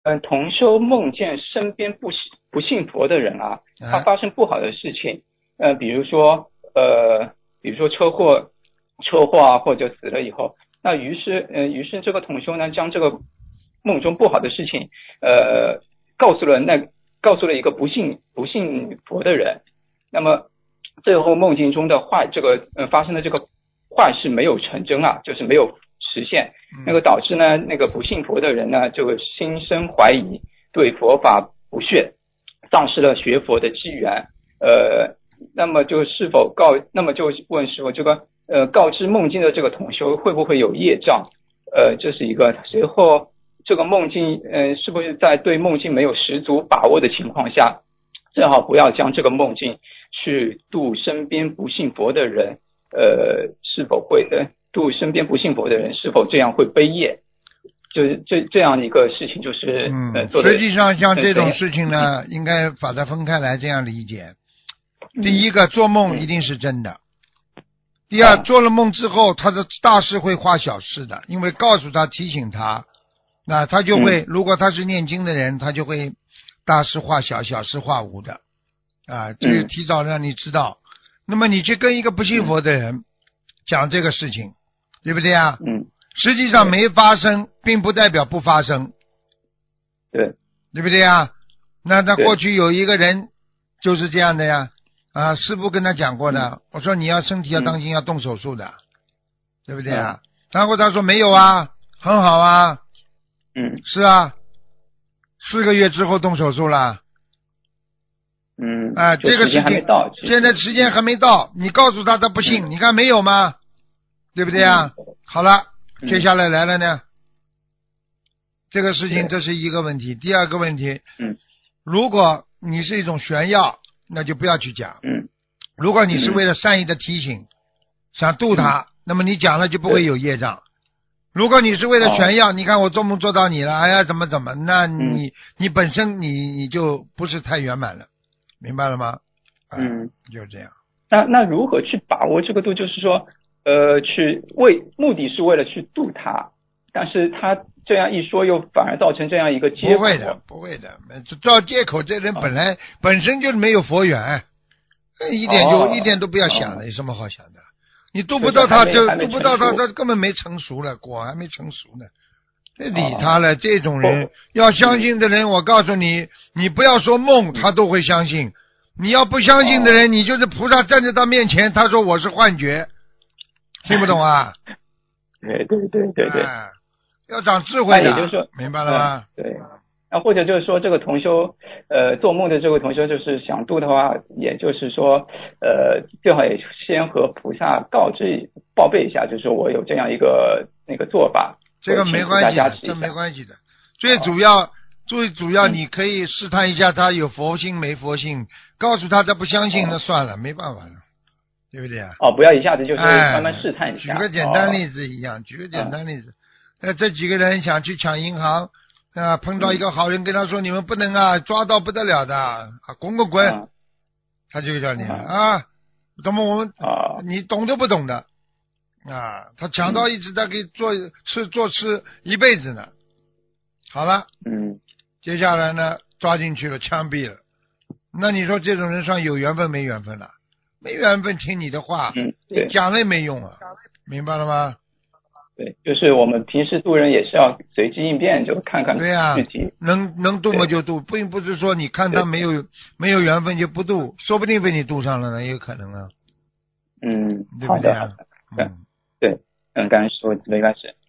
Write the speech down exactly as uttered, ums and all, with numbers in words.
嗯，同修梦见身边不不信佛的人啊，他发生不好的事情，呃，比如说呃，比如说车祸、车祸啊，或者死了以后，那于是呃，于是这个同修呢，将这个梦中不好的事情，呃，告诉了那告诉了一个不信不信佛的人，那么最后梦境中的坏这个呃发生的这个坏事没有成真啊，就是没有实现，那个导致呢，那个不信佛的人呢，就心生怀疑，对佛法不屑，丧失了学佛的机缘。呃，那么就是否告，那么就问师傅，这个呃告知梦境的这个同修会不会有业障？呃，这是一个。随后这个梦境，呃，是不是在对梦境没有十足把握的情况下，最好不要将这个梦境去度身边不信佛的人？呃，是否会呃度身边不信佛的人，是否这样会背业？就是这这样一个事情，就是嗯， 呃，做的实际上像这种事情呢，应该把它分开来这样理解。第一个，做梦一定是真的。第二，做了梦之后，他的大事会化小事的，因为告诉他、提醒他，那他就会，如果他是念经的人，他就会大事化小，小事化无的啊，这个提早让你知道。那么你去跟一个不信佛的人讲这个事情，对不对啊？ 嗯， 实际上没发生，并不代表不发生， 对， 对不对啊？那他过去有一个人就是这样的呀。啊，师父跟他讲过的，嗯、我说你要身体要当心，嗯、要动手术的，对不对啊？嗯、然后他说没有啊，很好啊， 嗯， 是啊，四个月之后动手术了， 嗯， 啊，这个事情还没到， 现在时间还没到，你告诉他他不信，嗯、你看没有吗？对不对啊？嗯、好了，接下来来了呢，这个事情这是一个问题，第二个问题， 嗯， 如果你是一种炫耀。那就不要去讲。 嗯， 如果你是为了善意的提醒，嗯、想度他，嗯、那么你讲了就不会有业障。如果你是为了炫耀，哦、你看我做梦做到你了，哎呀怎么怎么，那你、嗯、你本身你你就不是太圆满了，明白了吗？ 嗯， 就是这样。 那那如何去把握这个度？就是说，呃，去为目的是为了去度他，但是他这样一说，又反而造成这样一个结果。 不会的，不会的，造借口这人本来、哦、本身就没有佛缘，一点就、哦、一点都不要想的，哦、有什么好想的？你度不到他，就度不到他，他根本没成熟了，果还没成熟呢。理他了，哦、这种人要相信的人，我告诉你，你不要说梦，他都会相信。你要不相信的人，哦、你就是菩萨站在他面前，他说我是幻觉，听不懂啊？ 对对对对对。 哎要长智慧的， 也就是说， 明白了吗？ 嗯、对，那或者就是说，这个同修，呃，做梦的这位同修，就是想度的话，也就是说，呃，最好也先和菩萨告知、报备一下，就是说我有这样一个那个做法。 这个没关系的，这没关系的。最主要，哦、最主要，你可以试探一下他有佛性没佛性，告诉他他不相信，哦、那算了，没办法了，对不对啊？ 哦，不要一下子就是慢慢试探一下。 哎、举个简单例子一样，哦、举个简单例子。呃，这几个人想去抢银行，啊，碰到一个好人跟他说：“嗯、你们不能啊，抓到不得了的，啊，滚滚滚！”嗯、他就叫你、嗯、啊，怎么我们、啊、你懂都不懂的啊？他抢到一直在给做、嗯、吃做吃一辈子呢。好了， 嗯， 接下来呢，抓进去了，枪毙了。那你说这种人算有缘分没缘分了？没缘分，听你的话， 嗯， 你讲了也没用啊，明白了吗？ 对，就是我们平时渡人也是要随机应变，就看看对呀、 具体、 啊、能能渡嘛就渡，并不是说你看他没有没有缘分就不渡，说不定被你渡上了呢，也有可能啊。 嗯， 对不对啊？ 好的，好的，嗯，对，嗯，刚才说没关系。